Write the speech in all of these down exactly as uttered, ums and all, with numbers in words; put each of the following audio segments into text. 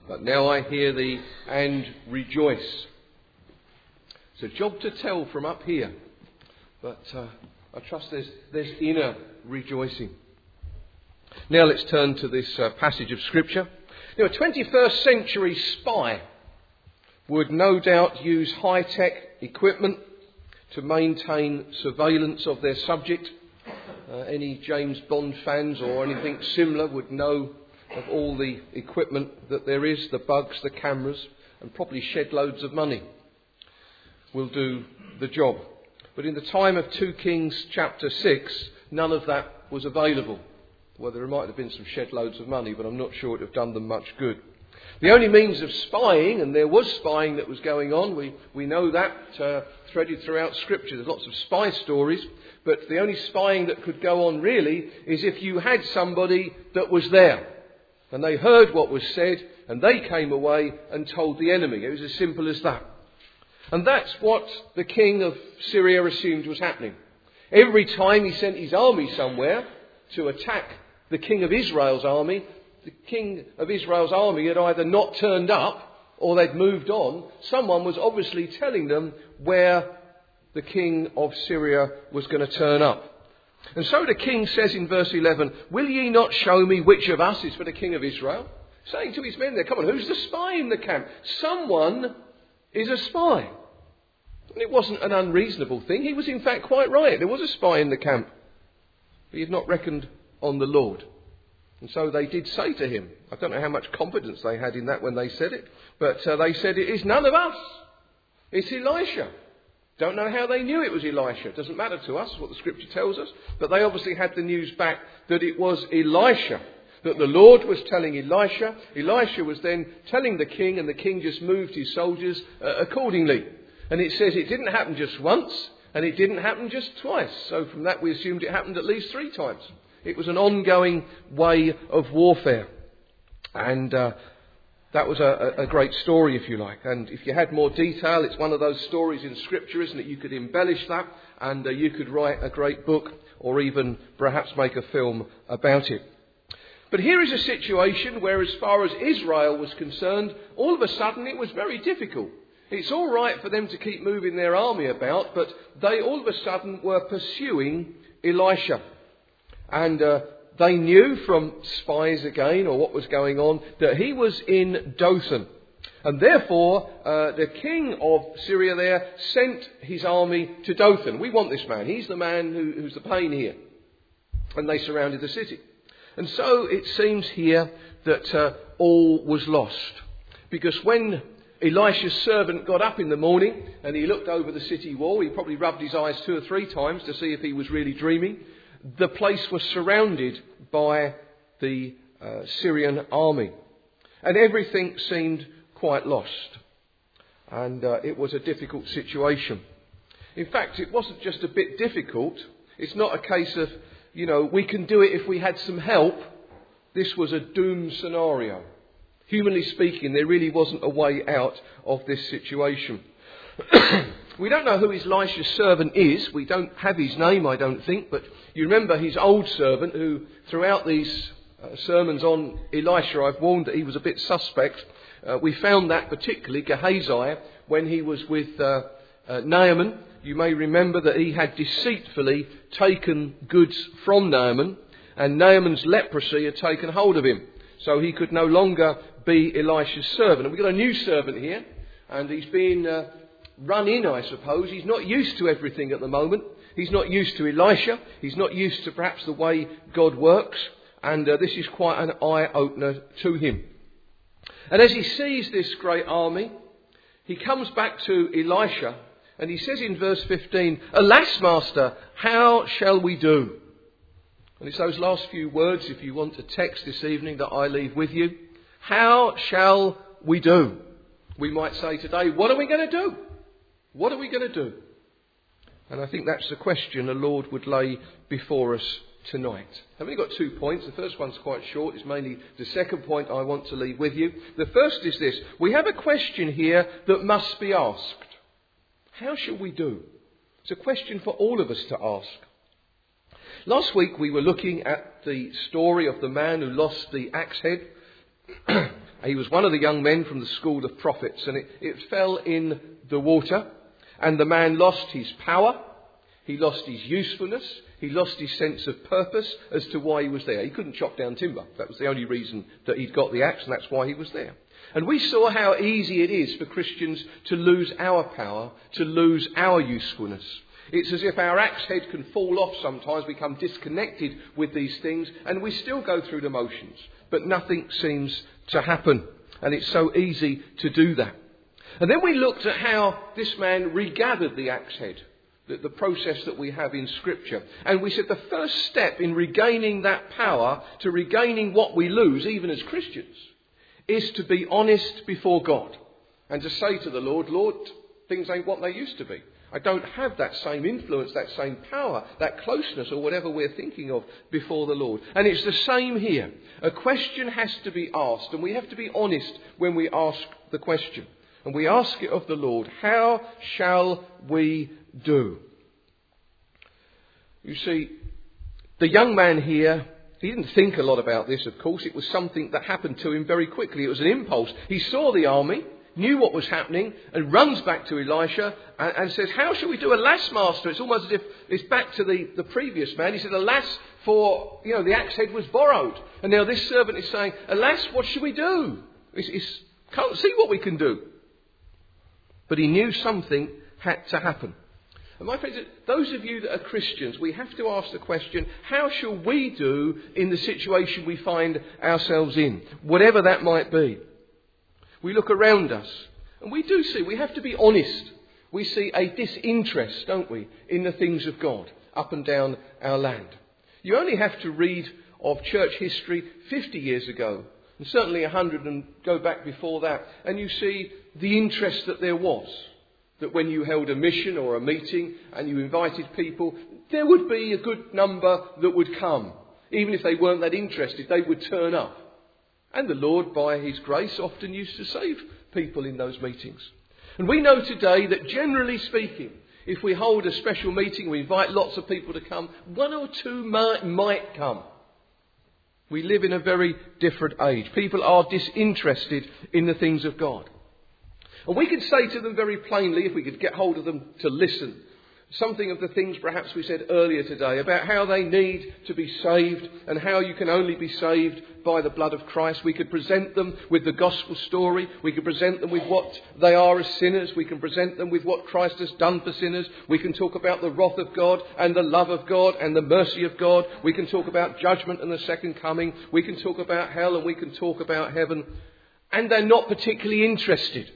But now I hear thee and rejoice. It's a job to tell from up here. But uh, I trust there's, there's inner rejoicing. Now let's turn to this uh, passage of Scripture. Now, a twenty-first century spy would no doubt use high-tech equipment to maintain surveillance of their subject. Uh, any James Bond fans or anything similar would know of all the equipment that there is, the bugs, the cameras, and probably shed loads of money will do the job. But in the time of two Kings chapter six, none of that was available. Well, there might have been some shed loads of money, but I'm not sure it would have done them much good. The only means of spying, and there was spying that was going on, we, we know that uh, threaded throughout Scripture. There's lots of spy stories, but the only spying that could go on really is if you had somebody that was there, and they heard what was said, and they came away and told the enemy. It was as simple as that. And that's what the king of Syria assumed was happening. Every time he sent his army somewhere to attack the king of Israel's army, the king of Israel's army had either not turned up or they'd moved on. Someone was obviously telling them where the king of Syria was going to turn up. And so the king says in verse eleven, "Will ye not show me which of us is for the king of Israel?" Saying to his men there, come on, who's the spy in the camp? Someone is a spy. And it wasn't an unreasonable thing. He was in fact quite right. There was a spy in the camp. But he had not reckoned on the Lord. And so they did say to him, I don't know how much confidence they had in that when they said it, but uh, they said, it is none of us. It's Elisha. Don't know how they knew it was Elisha. It doesn't matter to us what the Scripture tells us. But they obviously had the news back that it was Elisha. That the Lord was telling Elisha. Elisha was then telling the king, and the king just moved his soldiers uh, accordingly. And it says it didn't happen just once, and it didn't happen just twice. So from that we assumed it happened at least three times. It was an ongoing way of warfare. And uh, that was a, a great story, if you like. And if you had more detail, it's one of those stories in Scripture, isn't it? You could embellish that, and uh, you could write a great book, or even perhaps make a film about it. But here is a situation where, as far as Israel was concerned, all of a sudden it was very difficult. It's all right for them to keep moving their army about, but they all of a sudden were pursuing Elisha. And uh, they knew from spies again, or what was going on, that he was in Dothan. And therefore, uh, the king of Syria there sent his army to Dothan. We want this man. He's the man who, who's the pain here. And they surrounded the city. And so it seems here that uh, all was lost. Because when Elisha's servant got up in the morning and he looked over the city wall, he probably rubbed his eyes two or three times to see if he was really dreaming. The place was surrounded by the uh, Syrian army. And everything seemed quite lost. And uh, it was a difficult situation. In fact, it wasn't just a bit difficult. It's not a case of, you know, we can do it if we had some help. This was a doomed scenario. Humanly speaking, there really wasn't a way out of this situation. We don't know who Elisha's servant is. We don't have his name, I don't think. But you remember his old servant who, throughout these uh, sermons on Elisha, I've warned that he was a bit suspect. Uh, we found that particularly Gehazi, when he was with uh, uh, Naaman. You may remember that he had deceitfully taken goods from Naaman, and Naaman's leprosy had taken hold of him. So he could no longer be Elisha's servant. And we've got a new servant here, and he's been uh, run in, I suppose. He's not used to everything at the moment. He's not used to Elisha. He's not used to perhaps the way God works. And uh, this is quite an eye-opener to him. And as he sees this great army, he comes back to Elisha, and he says in verse fifteen, "Alas, master, how shall we do?" And it's those last few words, if you want a text this evening, that I leave with you. How shall we do? We might say today, what are we going to do? What are we going to do? And I think that's the question the Lord would lay before us tonight. I've only got two points. The first one's quite short. It's mainly the second point I want to leave with you. The first is this. We have a question here that must be asked. How shall we do? It's a question for all of us to ask. Last week we were looking at the story of the man who lost the axe head. He was one of the young men from the school of prophets, and it, it fell in the water, and the man lost his power, he lost his usefulness, he lost his sense of purpose as to why he was there. He couldn't chop down timber. That was the only reason that he'd got the axe, and that's why he was there. And we saw how easy it is for Christians to lose our power, to lose our usefulness. It's as if our axe head can fall off sometimes, become disconnected with these things, and we still go through the motions. But nothing seems to happen. And it's so easy to do that. And then we looked at how this man regathered the axe head, the, the process that we have in Scripture. And we said the first step in regaining that power, to regaining what we lose, even as Christians, is to be honest before God. And to say to the Lord, Lord, things ain't what they used to be. I don't have that same influence, that same power, that closeness, or whatever we're thinking of before the Lord. And it's the same here. A question has to be asked, and we have to be honest when we ask the question. And we ask it of the Lord, how shall we do? You see, the young man here, he didn't think a lot about this, of course. It was something that happened to him very quickly. It was an impulse. He saw the army, knew what was happening, and runs back to Elisha and, and says, how shall we do? Alas, master. It's almost as if it's back to the, the previous man. He said, alas, for, you know, the axe head was borrowed. And now this servant is saying, alas, what shall we do? It's, it's, can't see what we can do. But he knew something had to happen. And my friends, those of you that are Christians, we have to ask the question, how shall we do in the situation we find ourselves in? Whatever that might be. We look around us, and we do see, we have to be honest. We see a disinterest, don't we, in the things of God up and down our land. You only have to read of church history fifty years ago, and certainly a hundred, and go back before that, and you see the interest that there was. That when you held a mission or a meeting and you invited people, there would be a good number that would come. Even if they weren't that interested, they would turn up. And the Lord, by his grace, often used to save people in those meetings. And we know today that generally speaking, if we hold a special meeting, we invite lots of people to come, one or two might, might come. We live in a very different age. People are disinterested in the things of God. And we could say to them very plainly, if we could get hold of them to listen, something of the things perhaps we said earlier today about how they need to be saved and how you can only be saved by the blood of Christ. We could present them with the gospel story. We could present them with what they are as sinners. We can present them with what Christ has done for sinners. We can talk about the wrath of God and the love of God and the mercy of God. We can talk about judgment and the second coming. We can talk about hell and we can talk about heaven. And they're not particularly interested.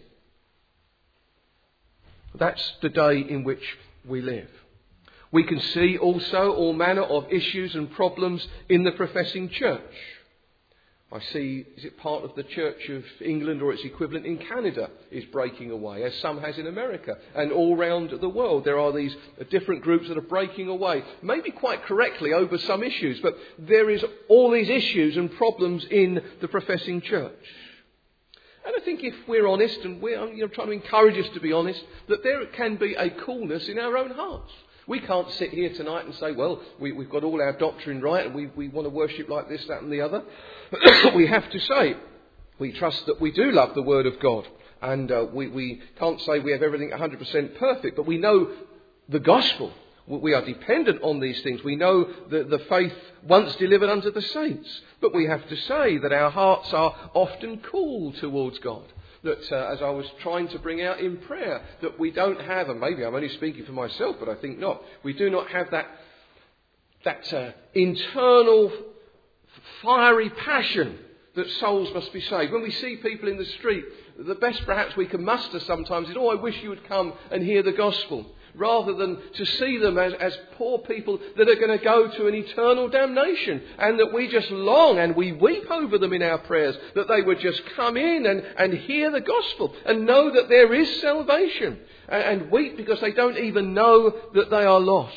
That's the day in which we live. We can see also all manner of issues and problems in the professing church. I see, is it part of the Church of England or its equivalent in Canada is breaking away, as some has in America. And all round the world there are these different groups that are breaking away, maybe quite correctly over some issues, but there is all these issues and problems in the professing church. And I think if we're honest, and we're you know, trying to encourage us to be honest, that there can be a coolness in our own hearts. We can't sit here tonight and say, well, we, we've got all our doctrine right and we, we want to worship like this, that and the other. We have to say, we trust that we do love the Word of God. And uh, we, we can't say we have everything one hundred percent perfect, but we know the gospel. We are dependent on these things. We know the, the faith once delivered unto the saints. But we have to say that our hearts are often cool towards God. That, uh, as I was trying to bring out in prayer, that we don't have, and maybe I'm only speaking for myself, but I think not, we do not have that, that uh, internal fiery passion that souls must be saved. When we see people in the street, the best perhaps we can muster sometimes is, oh, I wish you would come and hear the gospel. Rather than to see them as, as poor people that are going to go to an eternal damnation. And that we just long and we weep over them in our prayers. That they would just come in and, and hear the gospel. And know that there is salvation. And, and weep because they don't even know that they are lost.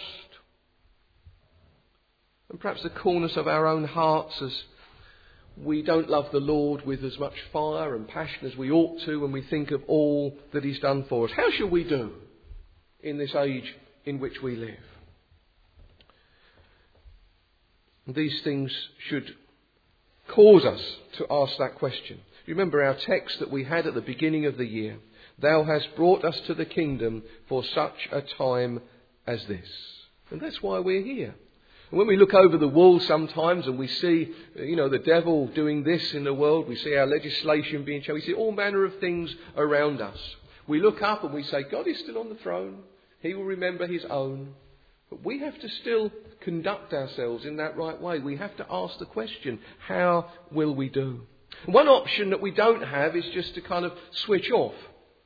And perhaps the coolness of our own hearts as we don't love the Lord with as much fire and passion as we ought to when we think of all that he's done for us. How shall we do in this age in which we live? These things should cause us to ask that question. You remember our text that we had at the beginning of the year. Thou hast brought us to the kingdom for such a time as this. And that's why we're here. And when we look over the wall sometimes and we see, you know, the devil doing this in the world, we see our legislation being changed, we see all manner of things around us. We look up and we say, God is still on the throne. He will remember his own. But we have to still conduct ourselves in that right way. We have to ask the question, how will we do? And one option that we don't have is just to kind of switch off.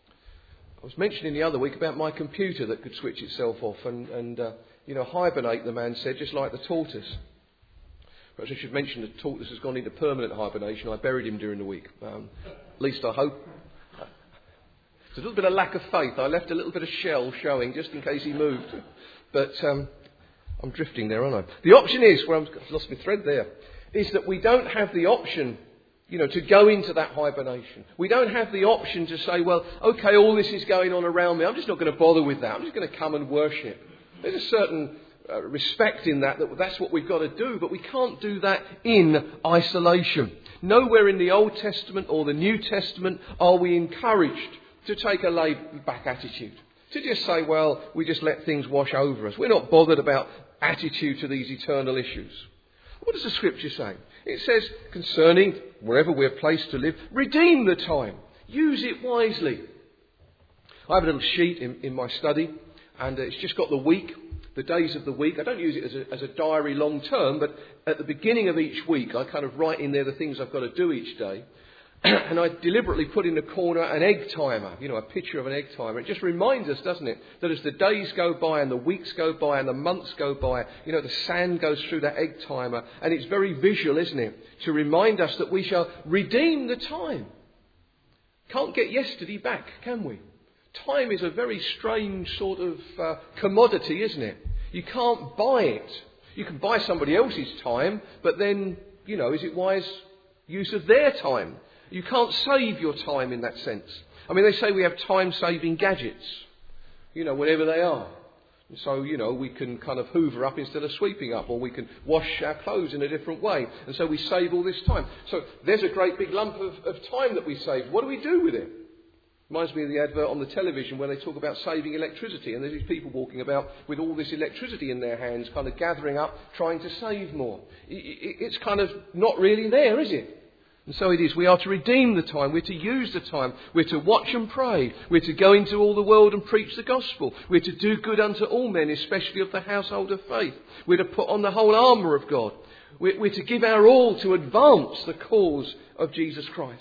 I was mentioning the other week about my computer that could switch itself off and, and uh, you know, hibernate, the man said, just like the tortoise. Perhaps I should mention the tortoise has gone into permanent hibernation. I buried him during the week. Um, at least I hope. It's a little bit of lack of faith. I left a little bit of shell showing just in case he moved. But um, I'm drifting there, aren't I? The option is, where I've lost my thread there, is that we don't have the option, you know, to go into that hibernation. We don't have the option to say, well, okay, all this is going on around me. I'm just not going to bother with that. I'm just going to come and worship. There's a certain uh, respect in that, that that's what we've got to do, but we can't do that in isolation. Nowhere in the Old Testament or the New Testament are we encouraged to take a laid-back attitude. To just say, well, we just let things wash over us. We're not bothered about attitude to these eternal issues. What does the Scripture say? It says, concerning wherever we're placed to live, redeem the time. Use it wisely. I have a little sheet in, in my study, and it's just got the week, the days of the week. I don't use it as a, as a diary long term, but at the beginning of each week, I kind of write in there the things I've got to do each day. And I deliberately put in the corner an egg timer, you know, a picture of an egg timer. It just reminds us, doesn't it, that as the days go by and the weeks go by and the months go by, you know, the sand goes through that egg timer. And it's very visual, isn't it, to remind us that we shall redeem the time. Can't get yesterday back, can we? Time is a very strange sort of uh, commodity, isn't it? You can't buy it. You can buy somebody else's time, but then, you know, is it wise use of their time? You can't save your time in that sense. I mean, they say we have time-saving gadgets, you know, whatever they are. And so, you know, we can kind of hoover up instead of sweeping up, or we can wash our clothes in a different way. And so we save all this time. So there's a great big lump of, of time that we save. What do we do with it? Reminds me of the advert on the television where they talk about saving electricity. And there's these people walking about with all this electricity in their hands, kind of gathering up, trying to save more. It's kind of not really there, is it? And so it is. We are to redeem the time. We're to use the time. We're to watch and pray. We're to go into all the world and preach the gospel. We're to do good unto all men, especially of the household of faith. We're to put on the whole armour of God. We're, we're to give our all to advance the cause of Jesus Christ.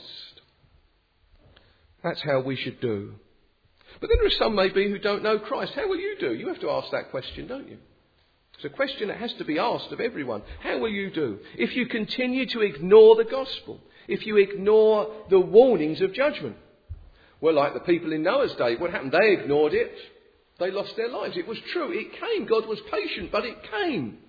That's how we should do. But then there are some maybe who don't know Christ. How will you do? You have to ask that question, don't you? It's a question that has to be asked of everyone. How will you do if you continue to ignore the gospel? If you ignore the warnings of judgment? Well, like the people in Noah's day, what happened? They ignored it. They lost their lives. It was true. It came. God was patient, but it came.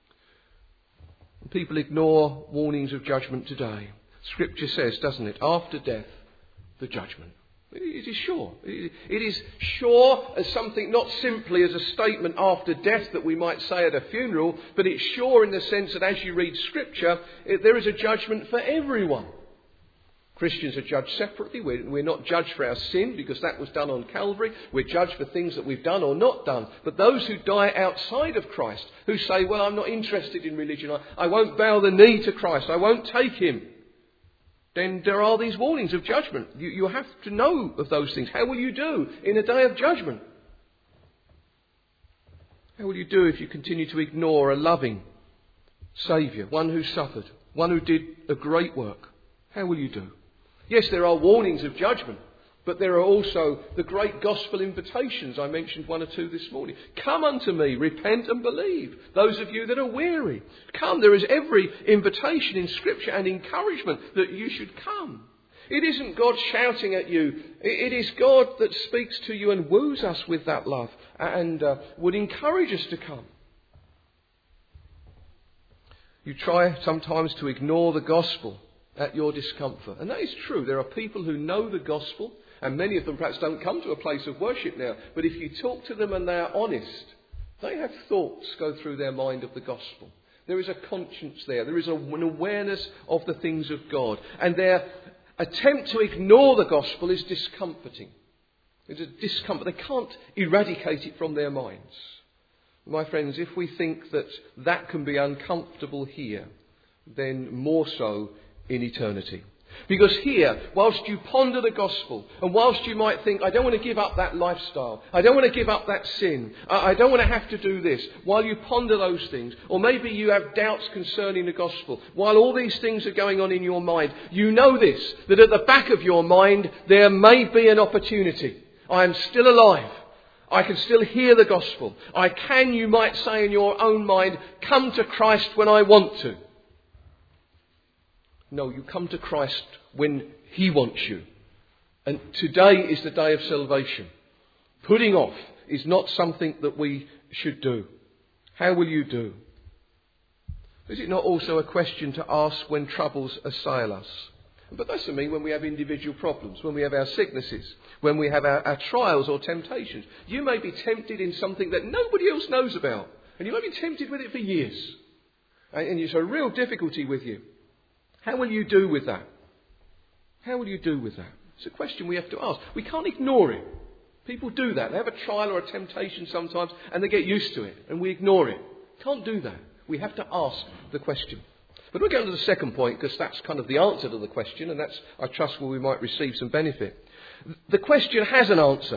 And people ignore warnings of judgment today. Scripture says, doesn't it? After death, the judgment. It is sure. It is sure as something not simply as a statement after death that we might say at a funeral, but it's sure in the sense that as you read Scripture, it, there is a judgment for everyone. Christians are judged separately. We're, we're not judged for our sin because that was done on Calvary. We're judged for things that we've done or not done. But those who die outside of Christ, who say, well, I'm not interested in religion. I, I won't bow the knee to Christ. I won't take him. Then there are these warnings of judgment. You, you have to know of those things. How will you do in a day of judgment? How will you do if you continue to ignore a loving Saviour, one who suffered, one who did a great work? How will you do? Yes, there are warnings of judgment, but there are also the great gospel invitations. I mentioned one or two this morning. Come unto me, repent and believe. Those of you that are weary, come. There is every invitation in Scripture and encouragement that you should come. It isn't God shouting at you. It is God that speaks to you and woos us with that love and uh, would encourage us to come. You try sometimes to ignore the gospel at your discomfort. And that is true. There are people who know the gospel, and many of them perhaps don't come to a place of worship now. But if you talk to them and they are honest, they have thoughts go through their mind of the gospel. There is a conscience there. There is a, an awareness of the things of God. And their attempt to ignore the gospel is discomforting. It's a discomfort. They can't eradicate it from their minds. My friends, if we think that that can be uncomfortable here, then more so in eternity. Because here, whilst you ponder the gospel, and whilst you might think, I don't want to give up that lifestyle, I don't want to give up that sin, I don't want to have to do this, while you ponder those things, or maybe you have doubts concerning the gospel, while all these things are going on in your mind, you know this, that at the back of your mind there may be an opportunity. I am still alive. I can still hear the gospel. I can, you might say in your own mind, come to Christ when I want to. No, you come to Christ when He wants you. And today is the day of salvation. Putting off is not something that we should do. How will you do? Is it not also a question to ask when troubles assail us? But that's what I mean when we have individual problems, when we have our sicknesses, when we have our, our trials or temptations. You may be tempted in something that nobody else knows about. And you may be tempted with it for years. And it's a real difficulty with you. How will you do with that? How will you do with that? It's a question we have to ask. We can't ignore it. People do that. They have a trial or a temptation sometimes and they get used to it and we ignore it. Can't do that. We have to ask the question. But we'll go to the second point because that's kind of the answer to the question, and that's, I trust, where we might receive some benefit. The question has an answer.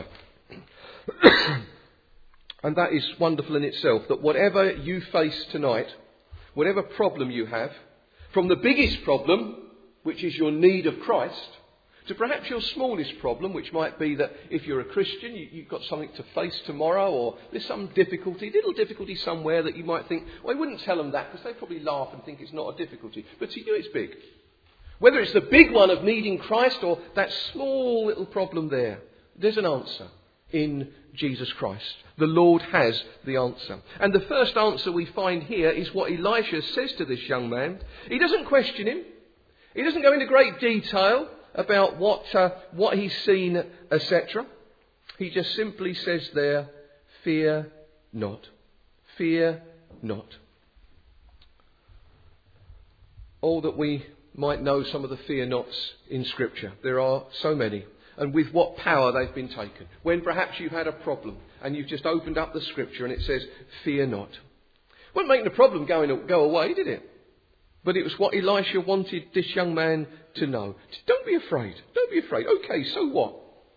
And that is wonderful in itself, that whatever you face tonight, whatever problem you have, from the biggest problem, which is your need of Christ, to perhaps your smallest problem, which might be that if you're a Christian, you, you've got something to face tomorrow, or there's some difficulty, little difficulty somewhere that you might think, well, I wouldn't tell them that because they probably laugh and think it's not a difficulty. But to you, it's big. Whether it's the big one of needing Christ or that small little problem there, there's an answer in Jesus Christ. The Lord has the answer. And the first answer we find here is what Elisha says to this young man. He doesn't question him. He doesn't go into great detail about what uh, what he's seen, et cetera. He just simply says there, fear not. Fear not. Oh, that we might know some of the fear nots in Scripture. There are so many. And with what power they've been taken. When perhaps you've had a problem and you've just opened up the Scripture and it says, fear not. Wasn't making the problem going go away, did it? But it was what Elisha wanted this young man to know. Don't be afraid. Don't be afraid. Okay, so what?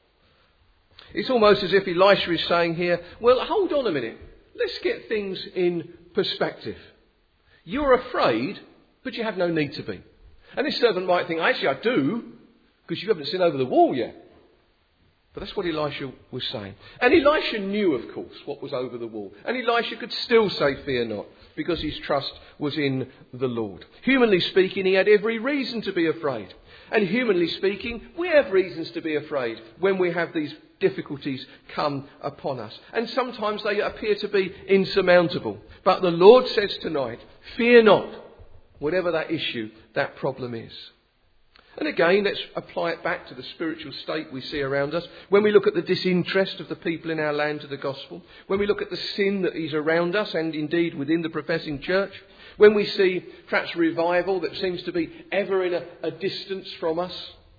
It's almost as if Elisha is saying here, well, hold on a minute. Let's get things in perspective. You're afraid, but you have no need to be. And this servant might think, actually, I do, because you haven't seen over the wall yet. But that's what Elisha was saying. And Elisha knew, of course, what was over the wall. And Elisha could still say, fear not, because his trust was in the Lord. Humanly speaking, he had every reason to be afraid. And humanly speaking, we have reasons to be afraid when we have these difficulties come upon us. And sometimes they appear to be insurmountable. But the Lord says tonight, fear not, whatever that issue, that problem is. And again, let's apply it back to the spiritual state we see around us. When we look at the disinterest of the people in our land to the gospel, when we look at the sin that is around us and indeed within the professing church, when we see perhaps revival that seems to be ever in a, a distance from us,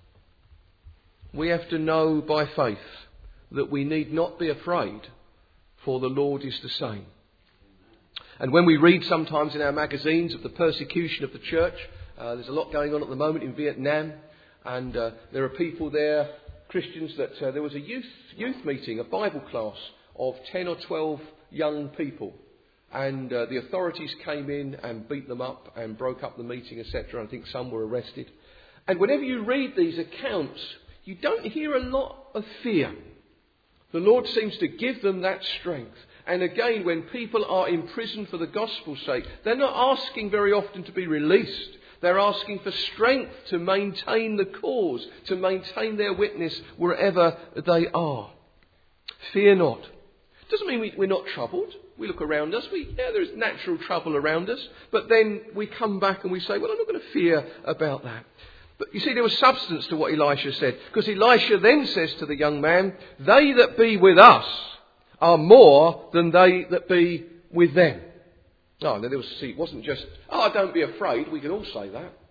we have to know by faith that we need not be afraid, for the Lord is the same. And when we read sometimes in our magazines of the persecution of the church, Uh, there's a lot going on at the moment in Vietnam, and uh, there are people there, Christians, that uh, there was a youth youth meeting, a Bible class of ten or twelve young people, and uh, the authorities came in and beat them up and broke up the meeting, et cetera. I think some were arrested. And whenever you read these accounts, you don't hear a lot of fear. The Lord seems to give them that strength. And again, when people are imprisoned for the gospel's sake, they're not asking very often to be released. They're asking for strength to maintain the cause, to maintain their witness wherever they are. Fear not. Doesn't mean we, we're not troubled. We look around us. We, yeah, there's natural trouble around us. But then we come back and we say, well, I'm not going to fear about that. But you see, there was substance to what Elisha said. Because Elisha then says to the young man, they that be with us are more than they that be with them. No, no, there was, see, it wasn't just, oh, don't be afraid. We can all say that.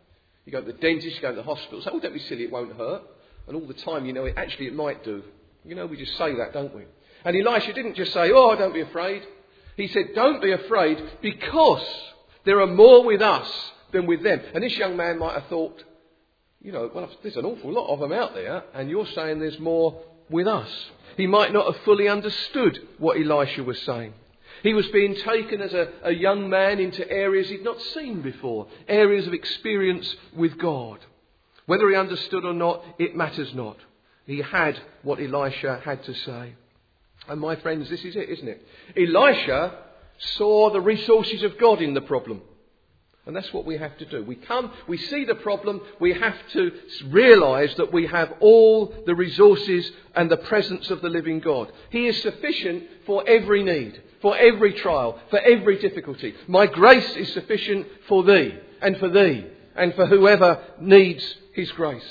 You go to the dentist, you go to the hospital, say, oh, don't be silly, it won't hurt. And all the time, you know, it, actually it might do. You know, we just say that, don't we? And Elisha didn't just say, oh, don't be afraid. He said, don't be afraid because there are more with us than with them. And this young man might have thought, you know, well, there's an awful lot of them out there, and you're saying there's more with us. He might not have fully understood what Elisha was saying. He was being taken as a, a young man into areas he'd not seen before, areas of experience with God. Whether he understood or not, it matters not. He had what Elisha had to say. And my friends, this is it, isn't it? Elisha saw the resources of God in the problem. And that's what we have to do. We come, we see the problem, we have to realise that we have all the resources and the presence of the living God. He is sufficient for every need, for every trial, for every difficulty. My grace is sufficient for thee and for thee and for whoever needs his grace.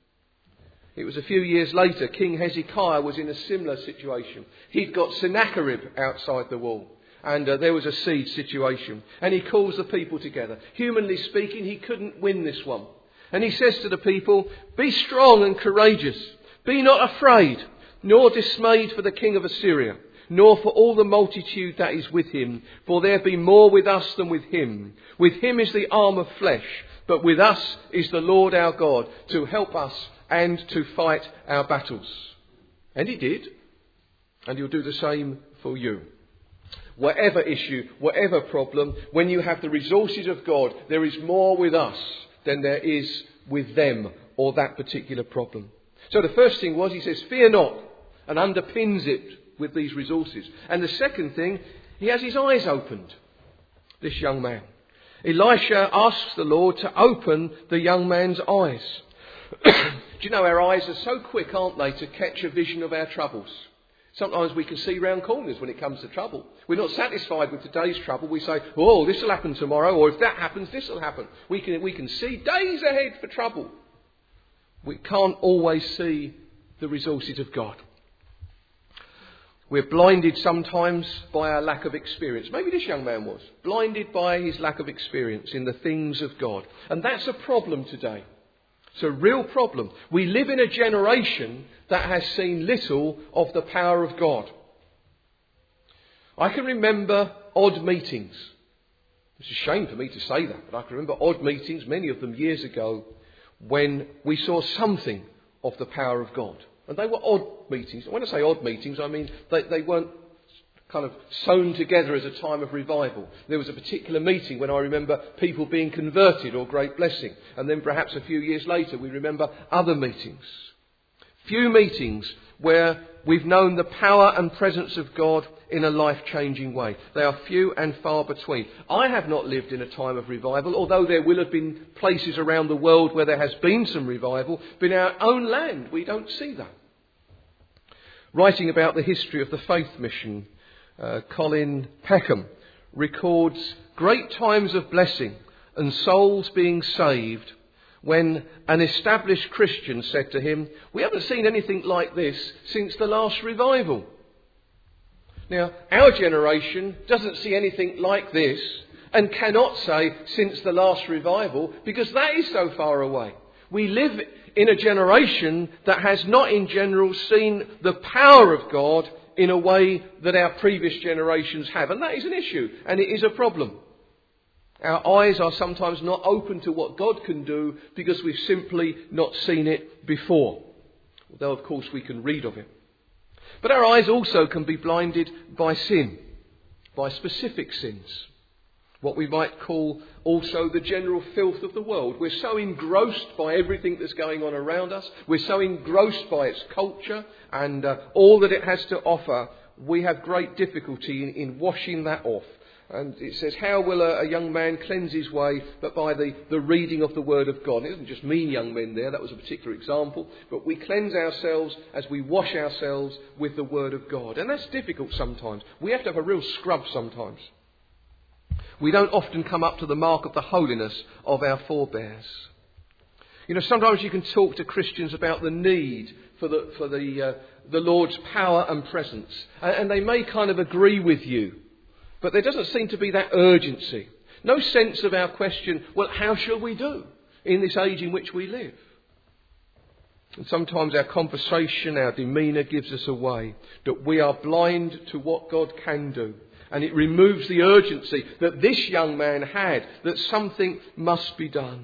It was a few years later, King Hezekiah was in a similar situation. He'd got Sennacherib outside the wall. And uh, there was a siege situation. And he calls the people together. Humanly speaking, he couldn't win this one. And he says to the people, be strong and courageous. Be not afraid, nor dismayed for the king of Assyria, nor for all the multitude that is with him. For there be more with us than with him. With him is the arm of flesh, but with us is the Lord our God to help us and to fight our battles. And he did. And he'll do the same for you. Whatever issue, whatever problem, when you have the resources of God, there is more with us than there is with them or that particular problem. So the first thing was, he says, fear not, and underpins it with these resources. And the second thing, he has his eyes opened, this young man. Elisha asks the Lord to open the young man's eyes. Do you know, our eyes are so quick, aren't they, to catch a vision of our troubles? Sometimes we can see round corners when it comes to trouble. We're not satisfied with today's trouble. We say, oh, this will happen tomorrow, or if that happens, this will happen. We can, we can see days ahead for trouble. We can't always see the resources of God. We're blinded sometimes by our lack of experience. Maybe this young man was. Blinded by his lack of experience in the things of God. And that's a problem today. It's a real problem. We live in a generation that has seen little of the power of God. I can remember odd meetings. It's a shame for me to say that, but I can remember odd meetings, many of them years ago, when we saw something of the power of God. And they were odd meetings. When I say odd meetings, I mean they, they weren't kind of sewn together as a time of revival. There was a particular meeting when I remember people being converted or great blessing. And then perhaps a few years later we remember other meetings. Few meetings where we've known the power and presence of God in a life-changing way. They are few and far between. I have not lived in a time of revival, although there will have been places around the world where there has been some revival. But in our own land, we don't see that. Writing about the history of the Faith Mission, uh, Colin Peckham records great times of blessing and souls being saved when an established Christian said to him, we haven't seen anything like this since the last revival. Now, our generation doesn't see anything like this and cannot say since the last revival because that is so far away. We live in a generation that has not in general seen the power of God in a way that our previous generations have. And that is an issue and it is a problem. Our eyes are sometimes not open to what God can do because we've simply not seen it before. Although, of course, we can read of it. But our eyes also can be blinded by sin, by specific sins. What we might call also the general filth of the world. We're so engrossed by everything that's going on around us. We're so engrossed by its culture and uh, all that it has to offer. We have great difficulty in, in washing that off. And it says, how will a, a young man cleanse his way but by the, the reading of the Word of God? It doesn't just mean young men there, that was a particular example. But we cleanse ourselves as we wash ourselves with the Word of God. And that's difficult sometimes. We have to have a real scrub sometimes. We don't often come up to the mark of the holiness of our forebears. You know, sometimes you can talk to Christians about the need for the, for the, uh, the Lord's power and presence. And, and they may kind of agree with you. But there doesn't seem to be that urgency. No sense of our question, well, how shall we do? in this age in which we live. And sometimes our conversation, our demeanour gives us away, that we are blind to what God can do. And it removes the urgency that this young man had, that something must be done.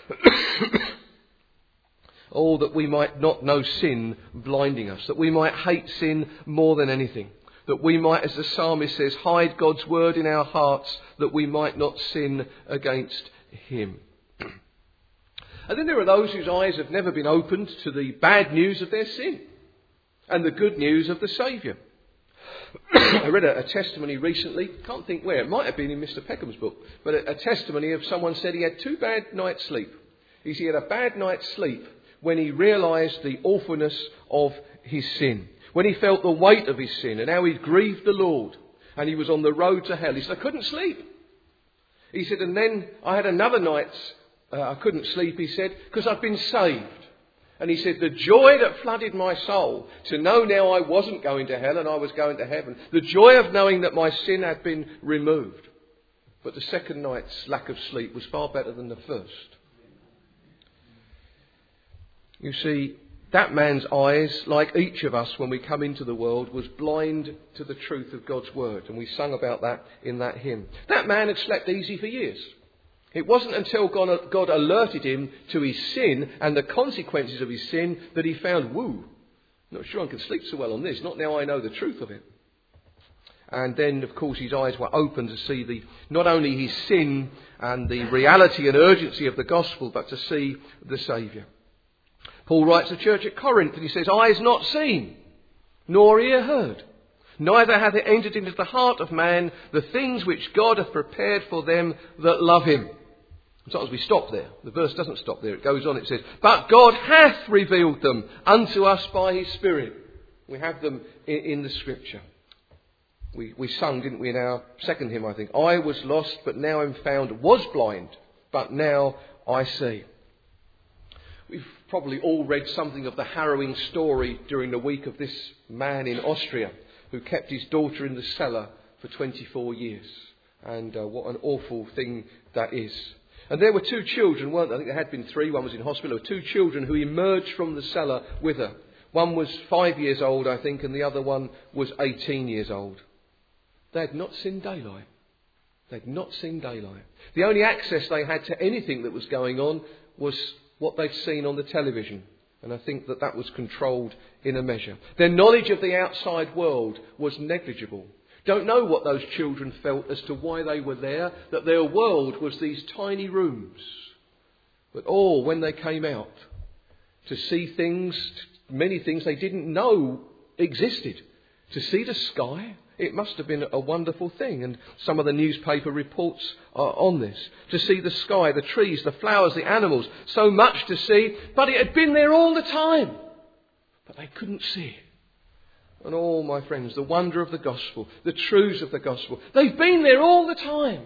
Oh, that we might not know sin blinding us, that we might hate sin more than anything, that we might, as the psalmist says, hide God's word in our hearts, that we might not sin against him. And then there are those whose eyes have never been opened to the bad news of their sin and the good news of the Saviour. I read a, a testimony recently, can't think where, it might have been in Mister Peckham's book, but a, a testimony of someone said he had two bad nights' sleep. He said he had a bad night's sleep when he realised the awfulness of his sin, when he felt the weight of his sin and how he'd grieved the Lord and he was on the road to hell. He said, I couldn't sleep. He said, and then I had another night's, uh, I couldn't sleep, he said, because I've been saved. And he said, the joy that flooded my soul to know now I wasn't going to hell and I was going to heaven, the joy of knowing that my sin had been removed. But the second night's lack of sleep was far better than the first. You see, that man's eyes, like each of us when we come into the world, was blind to the truth of God's word. And we sung about that in that hymn. That man had slept easy for years. It wasn't until God, God alerted him to his sin and the consequences of his sin that he found, woo, not sure I can sleep so well on this, not now I know the truth of it. And then, of course, his eyes were open to see the not only his sin and the reality and urgency of the gospel, but to see the Saviour. Paul writes to the church at Corinth and he says, eyes not seen, nor ear heard, neither hath it entered into the heart of man the things which God hath prepared for them that love him. Sometimes we stop there. The verse doesn't stop there. It goes on. It says, but God hath revealed them unto us by his Spirit. We have them in, in the Scripture. We, we sung, didn't we, in our second hymn, I think. I was lost, but now am found. Was blind, but now I see. We've probably all read something of the harrowing story during the week of this man in Austria who kept his daughter in the cellar for twenty-four years. And uh, what an awful thing that is. And there were two children, weren't there? I think there had been three. One was in hospital. There were two children who emerged from the cellar with her. One was five years old, I think, and the other one was eighteen years old. They had not seen daylight. They had not seen daylight. The only access they had to anything that was going on was what they'd seen on the television. And I think that that was controlled in a measure. Their knowledge of the outside world was negligible. Don't know what those children felt as to why they were there, that their world was these tiny rooms. But oh, when they came out to see things, many things they didn't know existed, to see the sky, it must have been a wonderful thing. And some of the newspaper reports are on this. To see the sky, the trees, the flowers, the animals, so much to see, but it had been there all the time. But they couldn't see it. And all, my friends, the wonder of the gospel, the truths of the gospel, they've been there all the time.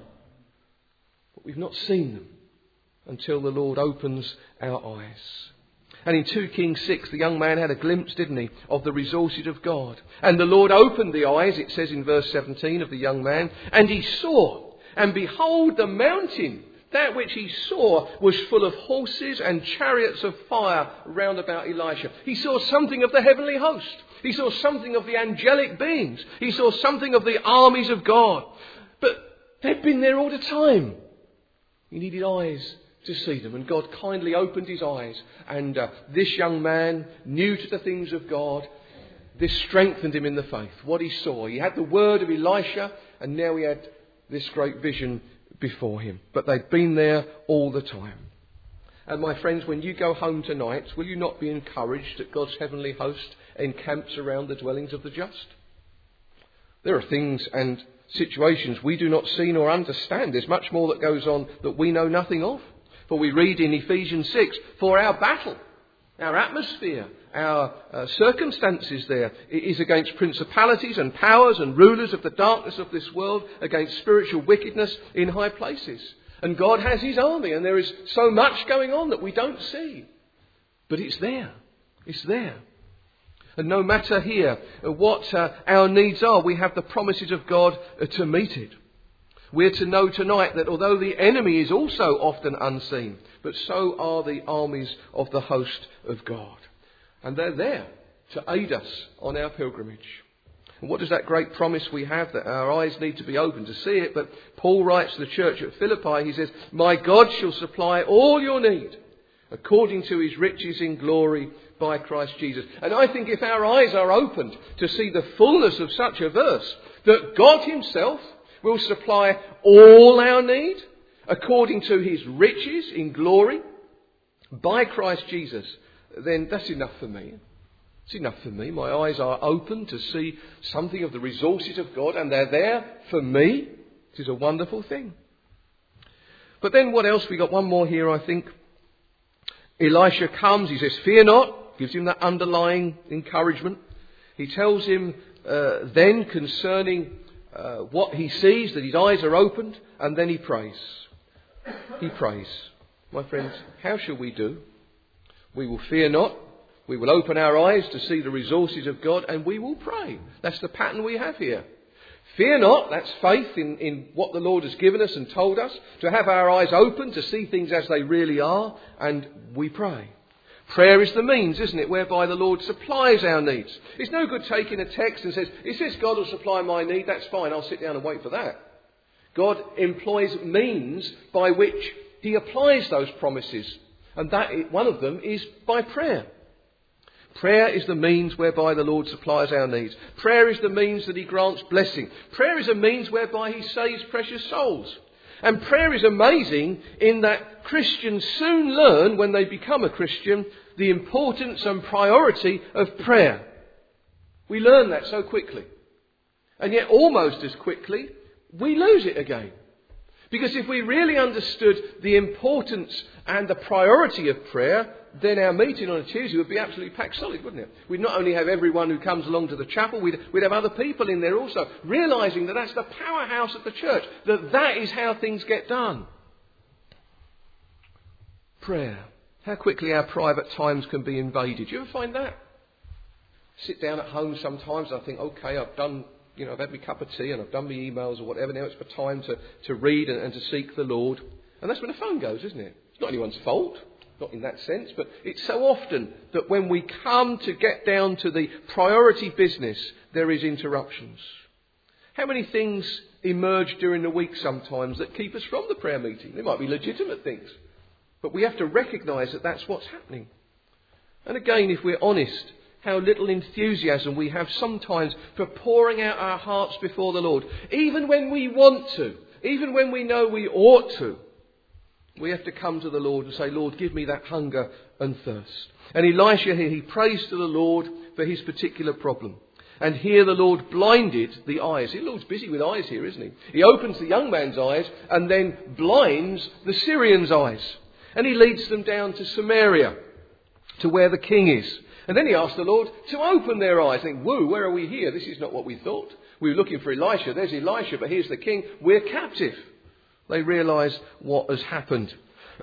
But we've not seen them until the Lord opens our eyes. And in Second Kings six, the young man had a glimpse, didn't he, of the resources of God. And the Lord opened the eyes, it says in verse seventeen, of the young man, and he saw, and behold, the mountain, that which he saw, was full of horses and chariots of fire round about Elisha. He saw something of the heavenly host. He saw something of the angelic beings. He saw something of the armies of God. But they'd been there all the time. He needed eyes to see them. And God kindly opened his eyes. And uh, this young man, new to the things of God, this strengthened him in the faith. What he saw. He had the word of Elisha, and now he had this great vision before him. But they'd been there all the time. And my friends, when you go home tonight, will you not be encouraged that God's heavenly host encamps around the dwellings of the just? There are things and situations we do not see nor understand. There's much more that goes on that we know nothing of. For we read in Ephesians six, for our battle, our atmosphere, our uh, circumstances there is against principalities and powers and rulers of the darkness of this world, against spiritual wickedness in high places. And God has his army, and there is so much going on that we don't see. But it's there. It's there. And no matter here what uh, our needs are, we have the promises of God uh, to meet it. We're to know tonight that although the enemy is also often unseen, but so are the armies of the host of God. And they're there to aid us on our pilgrimage. And what does that great promise we have? That our eyes need to be open to see it. But Paul writes to the church at Philippi, he says, "My God shall supply all your need according to his riches in glory by Christ Jesus." And I think if our eyes are opened to see the fullness of such a verse, that God himself will supply all our need according to his riches in glory by Christ Jesus, then that's enough for me. It's enough for me. My eyes are open to see something of the resources of God, and they're there for me. It is a wonderful thing. But then what else? We got one more here, I think. Elisha comes, he says, "Fear not," gives him that underlying encouragement. He tells him uh, then concerning uh, what he sees, that his eyes are opened, and then he prays. He prays. My friends, how shall we do? We will fear not. We will open our eyes to see the resources of God, and we will pray. That's the pattern we have here. Fear not, that's faith in, in what the Lord has given us and told us, to have our eyes open to see things as they really are, and we pray. Prayer is the means, isn't it, whereby the Lord supplies our needs. It's no good taking a text and says, "It says God will supply my need, that's fine, I'll sit down and wait for that." God employs means by which he applies those promises, and that one of them is by prayer. Prayer is the means whereby the Lord supplies our needs. Prayer is the means that he grants blessing. Prayer is a means whereby he saves precious souls. And prayer is amazing in that Christians soon learn, when they become a Christian, the importance and priority of prayer. We learn that so quickly. And yet almost as quickly, we lose it again. Because if we really understood the importance and the priority of prayer, then our meeting on a Tuesday would be absolutely packed solid, wouldn't it? We'd not only have everyone who comes along to the chapel, we'd, we'd have other people in there also, realising that that's the powerhouse of the church, that that is how things get done. Prayer. How quickly our private times can be invaded. Do you ever find that? Sit down at home sometimes and I think, okay, I've done, you know, I've had my cup of tea and I've done my emails or whatever. Now it's for time to, to read and, and to seek the Lord. And that's when the phone goes, isn't it? It's not anyone's fault. Not in that sense, but it's so often that when we come to get down to the priority business, there is interruptions. How many things emerge during the week sometimes that keep us from the prayer meeting? They might be legitimate things, but we have to recognise that that's what's happening. And again, if we're honest, how little enthusiasm we have sometimes for pouring out our hearts before the Lord, even when we want to, even when we know we ought to. We have to come to the Lord and say, "Lord, give me that hunger and thirst." And Elisha here, he prays to the Lord for his particular problem. And here the Lord blinded the eyes. The Lord's busy with eyes here, isn't he? He opens the young man's eyes and then blinds the Syrian's eyes. And he leads them down to Samaria, to where the king is. And then he asks the Lord to open their eyes. Think, whoa, where are we here? This is not what we thought. We were looking for Elisha. There's Elisha, but here's the king. We're captive. They realise what has happened.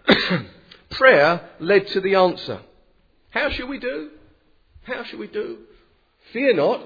Prayer led to the answer. How shall we do? How shall we do? Fear not.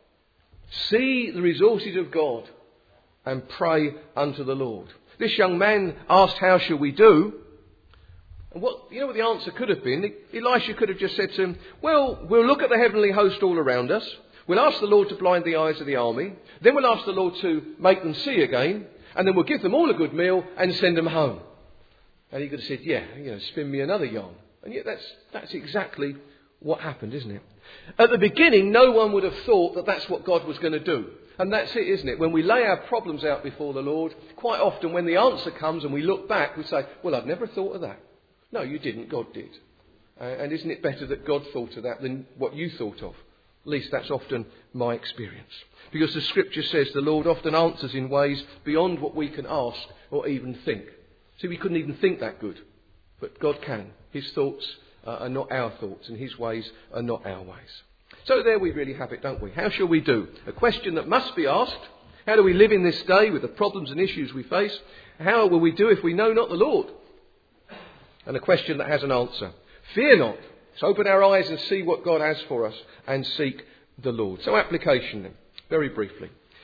See the resources of God and pray unto the Lord. This young man asked, "How shall we do?" And what, you know what the answer could have been? Elisha could have just said to him, "Well, we'll look at the heavenly host all around us. We'll ask the Lord to blind the eyes of the army. Then we'll ask the Lord to make them see again. And then we'll give them all a good meal and send them home." And he could have said, "Yeah, you know, spin me another yarn." And yet that's, that's exactly what happened, isn't it? At the beginning, no one would have thought that that's what God was going to do. And that's it, isn't it? When we lay our problems out before the Lord, quite often when the answer comes and we look back, we say, "Well, I've never thought of that." No, you didn't. God did. Uh, and isn't it better that God thought of that than what you thought of? At least that's often my experience. Because the scripture says the Lord often answers in ways beyond what we can ask or even think. See, we couldn't even think that good. But God can. His thoughts uh, are not our thoughts and his ways are not our ways. So there we really have it, don't we? How shall we do? A question that must be asked. How do we live in this day with the problems and issues we face? How will we do if we know not the Lord? And a question that has an answer. Fear not. Let's open our eyes and see what God has for us and seek the Lord. So application then, very briefly.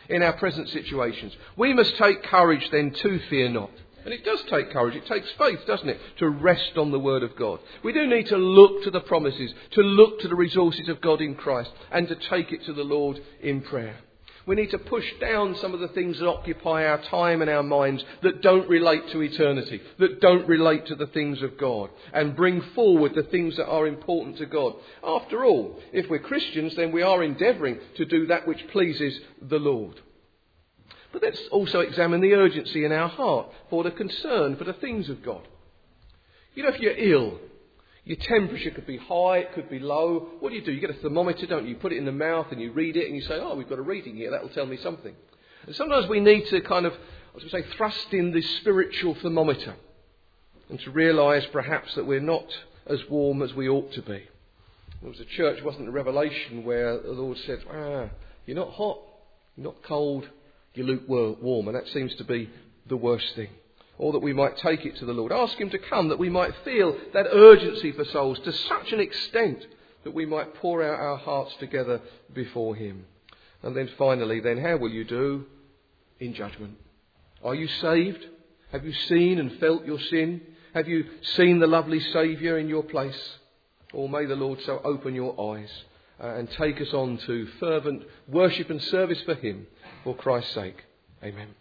in our present situations. We must take courage then to fear not. And it does take courage. It takes faith, doesn't it, to rest on the word of God. We do need to look to the promises, to look to the resources of God in Christ, and to take it to the Lord in prayer. We need to push down some of the things that occupy our time and our minds that don't relate to eternity, that don't relate to the things of God, and bring forward the things that are important to God. After all, if we're Christians, then we are endeavouring to do that which pleases the Lord. But let's also examine the urgency in our heart for the concern for the things of God. You know, if you're ill, your temperature could be high, it could be low. What do you do? You get a thermometer, don't you? You put it in the mouth and you read it and you say, oh, we've got a reading here, that'll tell me something. And sometimes we need to kind of, I was going to say, thrust in the spiritual thermometer and to realise perhaps that we're not as warm as we ought to be. There was a church, wasn't a Revelation, where the Lord said, ah, you're not hot, you're not cold, you're lukewarm, and that seems to be the worst thing. Or that we might take it to the Lord. Ask him to come, that we might feel that urgency for souls to such an extent that we might pour out our hearts together before him. And then finally, then how will you do in judgment? Are you saved? Have you seen and felt your sin? Have you seen the lovely Saviour in your place? Or may the Lord so open your eyes uh, and take us on to fervent worship and service for him, for Christ's sake. Amen.